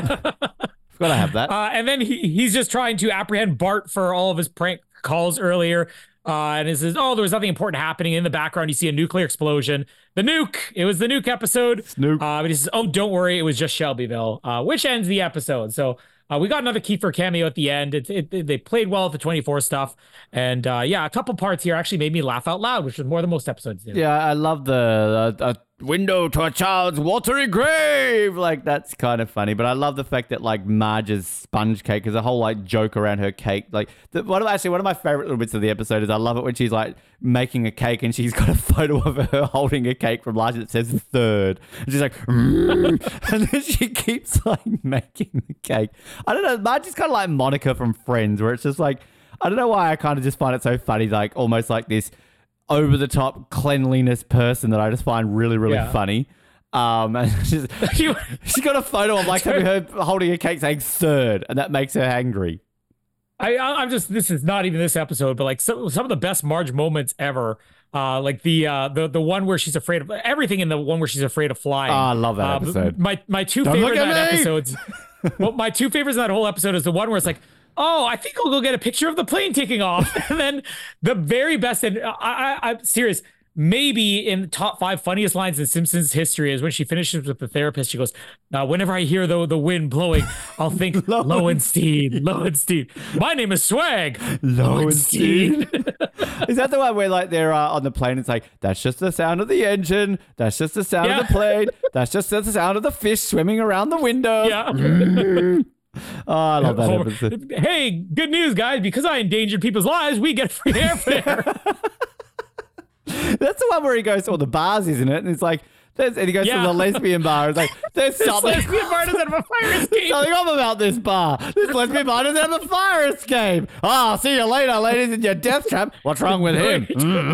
Gotta have that. Uh, and then he he's just trying to apprehend Bart for all of his prank calls earlier. Uh, and it says, oh, there was nothing important happening. In the background, you see a nuclear explosion. The nuke. It was the nuke episode. Nuke. Uh, but he says, oh, don't worry. It was just Shelbyville, uh, which ends the episode. So uh, we got another Kiefer cameo at the end. It, it, it, they played well at the twenty-four stuff. And uh, yeah, a couple parts here actually made me laugh out loud, which was more than most episodes did. Yeah, I love the uh, uh, window to a child's watery grave. Like, that's kind of funny. But I love the fact that, like, Marge's sponge cake is a whole, like, joke around her cake. Like, the, one of, actually, one of my favorite little bits of the episode is I love it when she's, like, making a cake and she's got a photo of her holding a cake from last year that says third. And she's like, mm. And then she keeps, like, making the cake. I don't know. Marge is kind of like Monica from Friends, where it's just, like, I don't know why I kind of just find it so funny, like, almost like this over-the-top cleanliness person that I just find really, really Yeah. funny. Um, and she's, she's got a photo of, like, having her holding a cake saying third, and that makes her angry. I, I- I'm just, this is not even this episode, but like some, some of the best Marge moments ever. Uh, like the, uh, the, the one where she's afraid of everything in the one where she's afraid of flying. Oh, I love that Uh, episode. My, my two Don't favorite look at in that me! episodes. Well, my two favorites in that whole episode is the one where it's like, oh, I think I'll go get a picture of the plane taking off. And then the very best, and I, I, I'm serious, maybe in the top five funniest lines in Simpsons history is when she finishes with the therapist. She goes, uh, whenever I hear the, the wind blowing, I'll think Lowenstein, Lowenstein. My name is Swag. Lowenstein. Is that the one where, like, they're uh, on the plane? It's like, that's just the sound of the engine. That's just the sound Yeah. of the plane. That's just the sound of the fish swimming around the window. Yeah. Oh, I love that Homer, episode. hey, good news, guys. Because I endangered people's lives, we get free airfare. That's the one where he goes to all the bars, isn't it? And it's like, there's, and he goes Yeah. to the lesbian bar. It's like, there's This something, lesbian bar doesn't have a fire escape. something up about this bar. This lesbian bar doesn't have a fire escape. Ah, see you later, ladies in your death trap. What's wrong with him?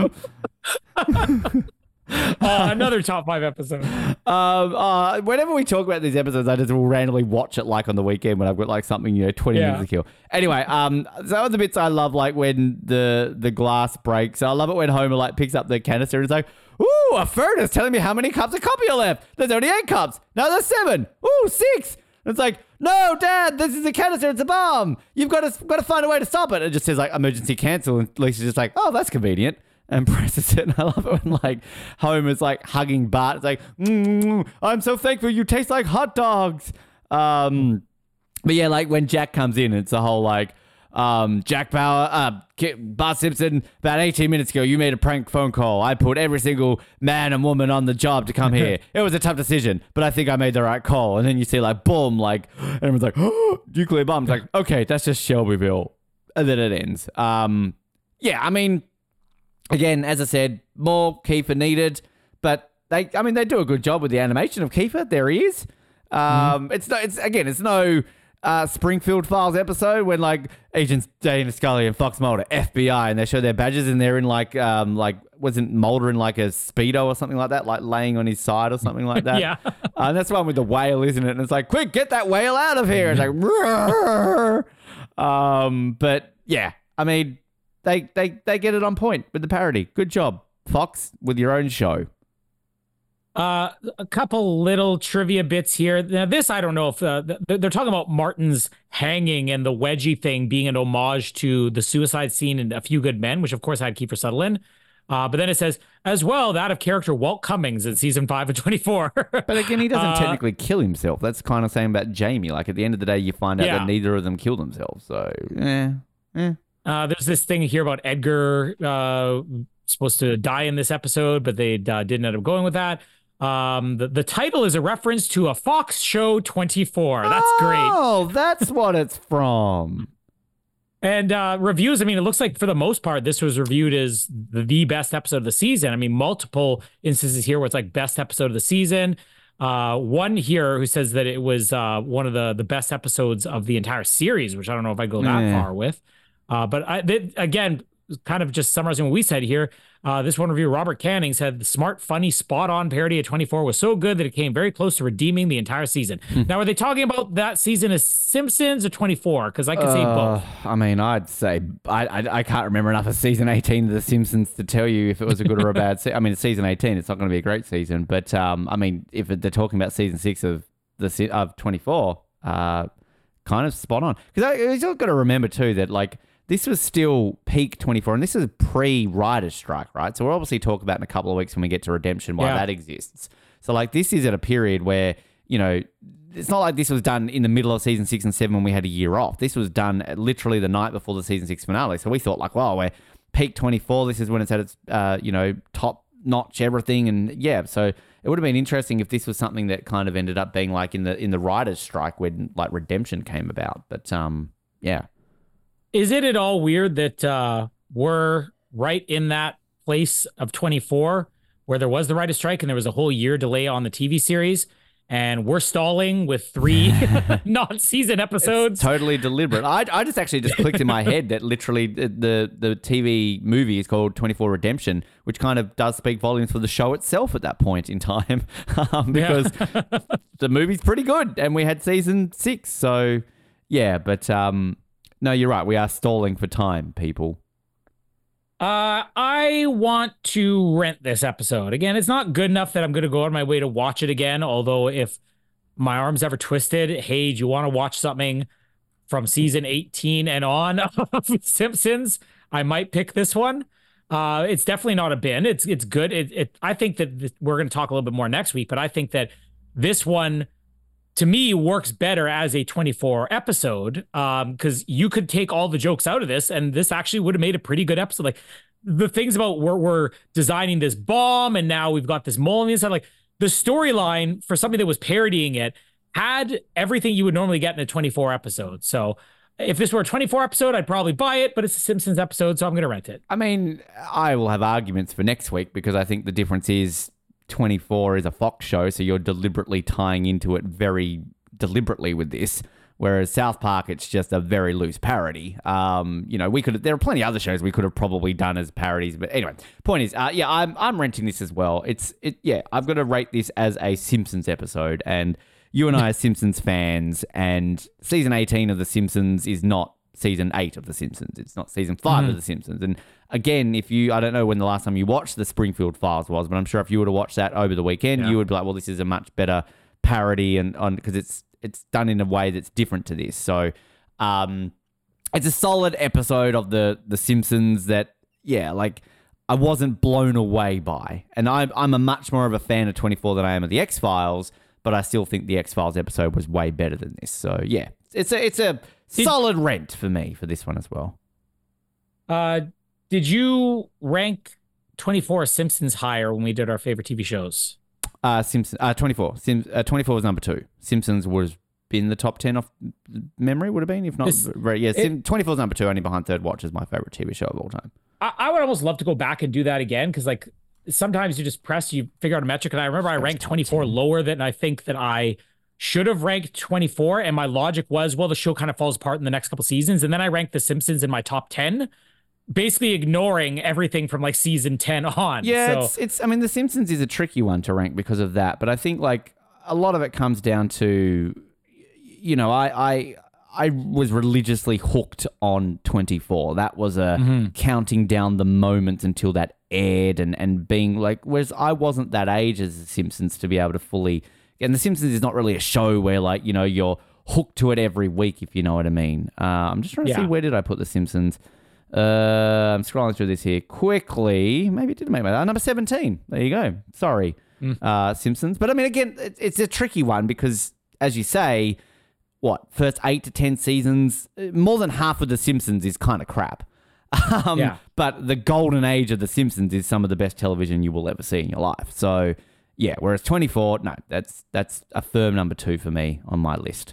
Mm. Uh, another top five episode. Um, uh, whenever we talk about these episodes, I just will randomly watch it like on the weekend when I've got like something, you know, twenty Yeah. minutes to kill. Anyway, um, some of the bits I love, like when the the glass breaks. I love it when Homer like picks up the canister and it's like, ooh, a furnace telling me how many cups of coffee are left. There's only eight cups. No, there's seven. Ooh, six. And it's like, no, Dad, this is a canister. It's a bomb. You've got to got to find a way to stop it. It just says like emergency cancel, and Lisa's just like, oh, that's convenient. And presses it. And I love it when, like, Homer's, like, hugging Bart. It's like, mm, I'm so thankful you taste like hot dogs. Um, but, yeah, like, when Jack comes in, it's the whole, like, um, Jack Bauer, uh, Ki- Bart Simpson, about eighteen minutes ago, you made a prank phone call. I put every single man and woman on the job to come here. It was a tough decision, but I think I made the right call. And then you see like, boom, like, everyone's like, oh, nuclear bombs. Like, okay, that's just Shelbyville. And then it ends. Um, yeah, I mean, again, as I said, more Kiefer needed, but they, I mean, they do a good job with the animation of Kiefer. There he is. Um, mm-hmm. It's no, it's again, it's no uh, Springfield Files episode when like Agents Dana Scully and Fox Mulder, F B I, and they show their badges and they're in like, um, like wasn't Mulder in like a Speedo or something like that, like laying on his side or something like that. Yeah, uh, and that's the one with the whale, isn't it? And it's like, quick, get that whale out of here! It's like, um, but yeah, I mean. They, they they get it on point with the parody. Good job, Fox, with your own show. Uh, a couple little trivia bits here. Now, this, I don't know if uh, they're talking about Martin's hanging and the wedgie thing being an homage to the suicide scene in A Few Good Men, which of course had Kiefer Sutherland. Uh, but then it says, as well, that of character Walt Cummings in season five of twenty-four. But again, he doesn't uh, technically kill himself. That's kind of saying about Jamie. Like, at the end of the day, you find out yeah. that neither of them killed themselves. So, eh, eh. Uh, there's this thing here about Edgar uh, supposed to die in this episode, but they uh, didn't end up going with that. Um, the, the title is a reference to a Fox show twenty-four. That's oh, great. Oh, that's what it's from. And uh, reviews, I mean, it looks like for the most part, this was reviewed as the, the best episode of the season. I mean, multiple instances here where it's like best episode of the season. Uh, one here who says that it was uh, one of the, the best episodes of the entire series, which I don't know if I go that yeah. far with. Uh, but I, they, again, kind of just summarizing what we said here, uh, this one reviewer, Robert Canning, said the smart, funny, spot-on parody of twenty-four was so good that it came very close to redeeming the entire season. Now, are they talking about that season as Simpsons or twenty-four? Because I could uh, say both. I mean, I'd say I, I I can't remember enough of season eighteen of The Simpsons to tell you if it was a good or a bad season. I mean, it's season eighteen. It's not going to be a great season. But, um, I mean, if they're talking about season six of the of twenty-four, uh, kind of spot on. Because you've got to remember, too, that, like, this was still peak twenty-four, and this is pre-writer's strike, right? So we'll obviously talk about in a couple of weeks when we get to Redemption why yeah. that exists. So, like, this is at a period where, you know, it's not like this was done in the middle of season six and seven when we had a year off. This was done literally the night before the season six finale. So we thought, like, wow, we're peak twenty-four. This is when it's at its, uh, you know, top-notch everything. And, yeah, so it would have been interesting if this was something that kind of ended up being, like, in the in the writer's strike when, like, Redemption came about. But, um, yeah. Is it at all weird that uh, we're right in that place of twenty-four where there was the writer's strike and there was a whole year delay on the T V series, and we're stalling with three non-season episodes? It's totally deliberate. I, I just actually just clicked in my head that literally the, the T V movie is called twenty-four Redemption, which kind of does speak volumes for the show itself at that point in time um, because yeah. the movie's pretty good and we had season six. So, yeah, but... um. No, you're right. We are stalling for time, people. Uh, I want to rent this episode. Again, it's not good enough that I'm going to go out of my way to watch it again. Although if my arm's ever twisted, hey, do you want to watch something from season eighteen and on of Simpsons? I might pick this one. Uh, it's definitely not a bin. It's it's good. It, it I think that th- we're going to talk a little bit more next week, but I think that this one, to me, works better as a twenty-four episode um, because you could take all the jokes out of this and this actually would have made a pretty good episode. Like the things about we're, we're designing this bomb and now we've got this mole on the inside. Like the storyline for something that was parodying it had everything you would normally get in a twenty-four episode. So if this were a twenty-four episode, I'd probably buy it, but it's a Simpsons episode, so I'm going to rent it. I mean, I will have arguments for next week because I think the difference is twenty-four is a Fox show, so you're deliberately tying into it very deliberately with this. Whereas South Park, it's just a very loose parody. Um, you know, we could there are plenty of other shows we could have probably done as parodies, but anyway, point is, uh, yeah, I'm I'm renting this as well. It's it yeah, I've got to rate this as a Simpsons episode, and you and I are Simpsons fans, and season eighteen of The Simpsons is not season eight of The Simpsons. It's not season five mm-hmm. of The Simpsons, and again, if you, I don't know when the last time you watched the Springfield Files was, but I'm sure if you were to watch that over the weekend, yeah. you would be like, well, this is a much better parody and on because it's it's done in a way that's different to this. So um, it's a solid episode of the the Simpsons that, yeah, like I wasn't blown away by. And I'm, I'm a much more of a fan of twenty-four than I am of the X-Files, but I still think the X-Files episode was way better than this. So yeah, it's a, it's a Did- Solid rent for me for this one as well. Uh, did you rank twenty-four Simpsons higher when we did our favorite T V shows? Uh, Simpsons, uh, twenty-four. Sim, uh, twenty-four was number two. Simpsons was in the top ten off memory, would have been, if not. This- Very, yeah, it- Sim, twenty-four is number two, only behind Third Watch is my favorite T V show of all time. I, I would almost love to go back and do that again because, like, sometimes you just press, you figure out a metric, and I remember I ranked twenty-four lower than I think that I should have ranked twenty-four, and my logic was, well, the show kind of falls apart in the next couple seasons, and then I ranked The Simpsons in my top ten, basically ignoring everything from like season ten on. Yeah, so, it's, it's, I mean, The Simpsons is a tricky one to rank because of that, but I think like a lot of it comes down to, you know, I, I, I was religiously hooked on twenty-four. That was a Mm-hmm. counting down the moments until that aired and, and being like, whereas I wasn't that age as The Simpsons to be able to fully, and The Simpsons is not really a show where like, you know, you're hooked to it every week, if you know what I mean. Uh, I'm just trying to Yeah. see, where did I put The Simpsons? Uh, I'm scrolling through this here quickly. Maybe it didn't make my uh, number seventeen. There you go. Sorry, Mm. uh, Simpsons. But I mean, again, it, it's a tricky one because, as you say, what first eight to ten seasons, uh, more than half of The Simpsons is kind of crap. Um, Yeah. But the golden age of The Simpsons is some of the best television you will ever see in your life. So, yeah. Whereas twenty-four, no, that's that's a firm number two for me on my list.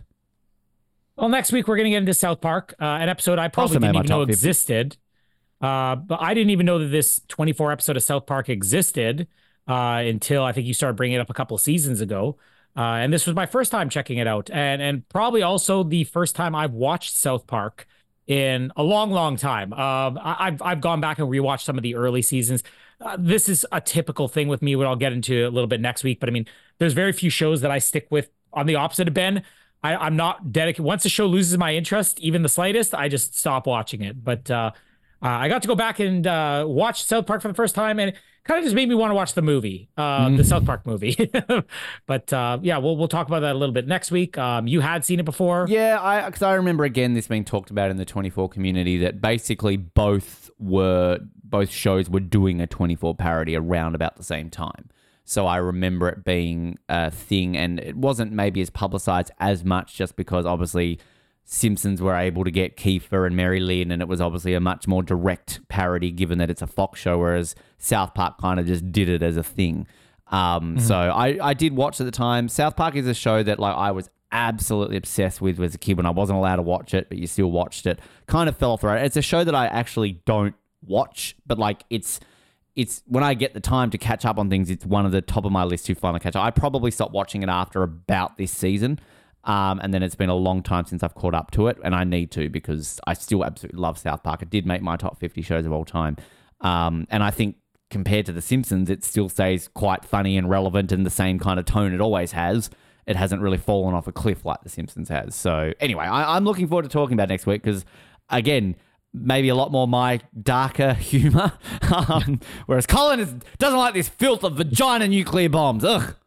well, next week we're going to get into South Park, uh, an episode I probably Also made didn't my even know top fifty. existed. Uh, but I didn't even know that this twenty-four episode of South Park existed uh, until I think you started bringing it up a couple of seasons ago. Uh, and this was my first time checking it out, and and probably also the first time I've watched South Park in a long, long time. Um, I, I've I've gone back and rewatched some of the early seasons. Uh, this is a typical thing with me, what I'll get into a little bit next week. But I mean, there's very few shows that I stick with on the opposite of Ben. I, I'm not dedicated. Once a show loses my interest, even the slightest, I just stop watching it. But uh, uh, I got to go back and uh, watch South Park for the first time, and it kind of just made me want to watch the movie, uh, the South Park movie. But uh, yeah, we'll we'll talk about that a little bit next week. Um, you had seen it before. Yeah, I because I remember again this being talked about in the twenty-four community that basically both were both shows were doing a twenty-four parody around about the same time. So I remember it being a thing, and it wasn't maybe as publicized as much just because obviously Simpsons were able to get Kiefer and Mary Lynn, and it was obviously a much more direct parody given that it's a Fox show, whereas South Park kind of just did it as a thing. Um, So I, I did watch at the time. South Park is a show that like I was absolutely obsessed with as a kid when I wasn't allowed to watch it, but you still watched it. Kind of fell off the road. It's a show that I actually don't watch, but like it's it's when I get the time to catch up on things, it's one of the top of my list to finally catch up. I probably stopped watching it after about this season. Um, and then it's been a long time since I've caught up to it, and I need to because I still absolutely love South Park. It did make my top fifty shows of all time. Um, and I think compared to The Simpsons, it still stays quite funny and relevant in the same kind of tone it always has. It hasn't really fallen off a cliff like The Simpsons has. So anyway, I, I'm looking forward to talking about it next week because, again, maybe a lot more my darker humor. um, whereas Colin is, doesn't like this filth of vagina nuclear bombs. Ugh.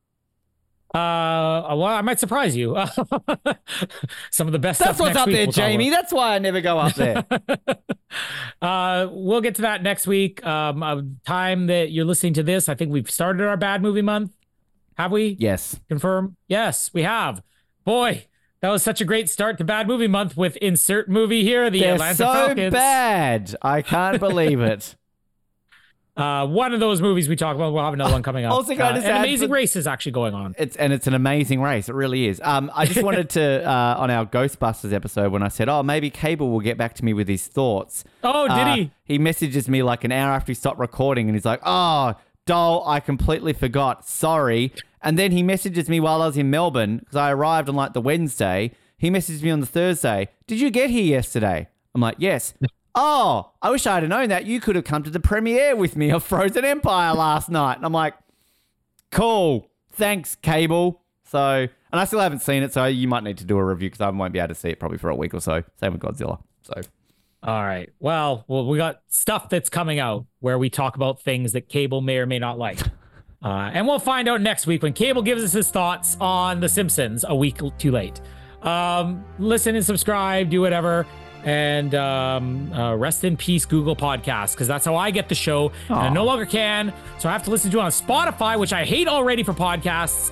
Uh, well, I might surprise you. Some of the best That's stuff what's next up week there, we'll talk about. Jamie. That's why I never go up there. Uh, we'll get to that next week. Um, uh, time that you're listening to this, I think we've started our bad movie month. Have we? Yes. Confirm? Yes, we have. Boy, that was such a great start to bad movie month with insert movie here, the They're Atlanta so Falcons. bad. I can't believe it. Uh, one of those movies we talk about. We'll have another one coming up. Also, can I uh, just an add Amazing for- Race is actually going on. It's and it's an amazing race. It really is. Um, I just wanted to uh, on our Ghostbusters episode when I said, "Oh, maybe Cable will get back to me with his thoughts." Oh, did Uh, he? He messages me like an hour after he stopped recording, and he's like, "Oh, Dole, I completely forgot. Sorry." And then he messages me while I was in Melbourne because I arrived on like the Wednesday. He messaged me on the Thursday. Did you get here yesterday? I'm like, yes. Oh, I wish I had known that. You could have come to the premiere with me of Frozen Empire last night. And I'm like, cool. Thanks, Cable. So, and I still haven't seen it, so you might need to do a review because I won't be able to see it probably for a week or so. Same with Godzilla. So, All right. Well, well, we got stuff that's coming out where we talk about things that Cable may or may not like. Uh, and we'll find out next week when Cable gives us his thoughts on The Simpsons a week too late. Um, listen and subscribe, do whatever. And um, uh, rest in peace, Google Podcasts, because that's how I get the show. And I no longer can. So I have to listen to it on Spotify, which I hate already for podcasts.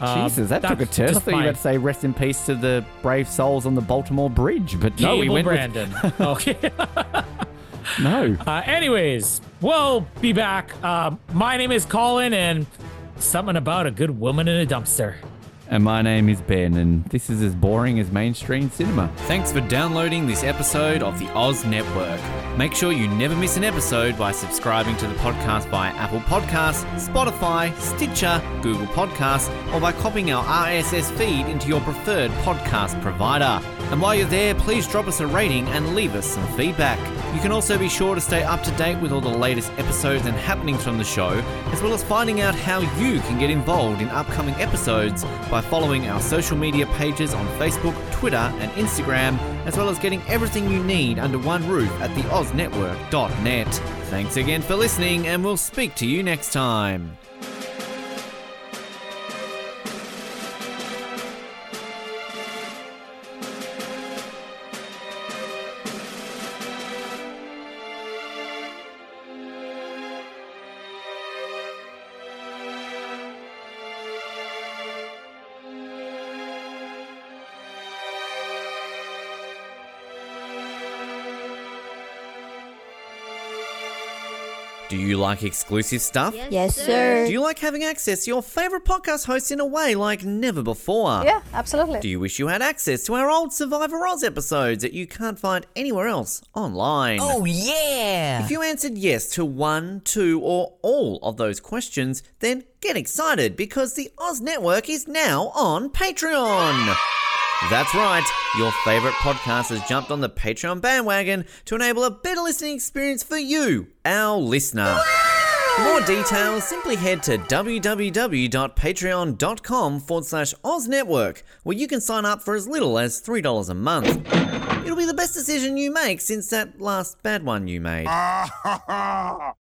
Um, Jesus, that took a that's turn. I just thought you were my- about to say rest in peace to the brave souls on the Baltimore Bridge, but no, we Cable went Brandon. Okay. with no. Uh, anyways, we'll be back. Uh, my name is Colin, and something about a good woman in a dumpster. And my name is Ben, and this is as boring as mainstream cinema. Thanks for downloading this episode of the Oz Network. Make sure you never miss an episode by subscribing to the podcast via Apple Podcasts, Spotify, Stitcher, Google Podcasts, or by copying our R S S feed into your preferred podcast provider. And while you're there, please drop us a rating and leave us some feedback. You can also be sure to stay up to date with all the latest episodes and happenings from the show, as well as finding out how you can get involved in upcoming episodes by following our social media pages on Facebook, Twitter, and Instagram, as well as getting everything you need under one roof at the oz network dot net. Thanks again for listening, and we'll speak to you next time. Do you like exclusive stuff? Yes, sir. Do you like having access to your favourite podcast hosts in a way like never before? Yeah, absolutely. Do you wish you had access to our old Survivor Oz episodes that you can't find anywhere else online? Oh, yeah! If you answered yes to one, two, or all of those questions, then get excited because the Oz Network is now on Patreon. That's right, your favourite podcast has jumped on the Patreon bandwagon to enable a better listening experience for you, our listener. For more details, simply head to www.patreon.com forward slash Oz Network, where you can sign up for as little as three dollars a month. It'll be the best decision you make since that last bad one you made.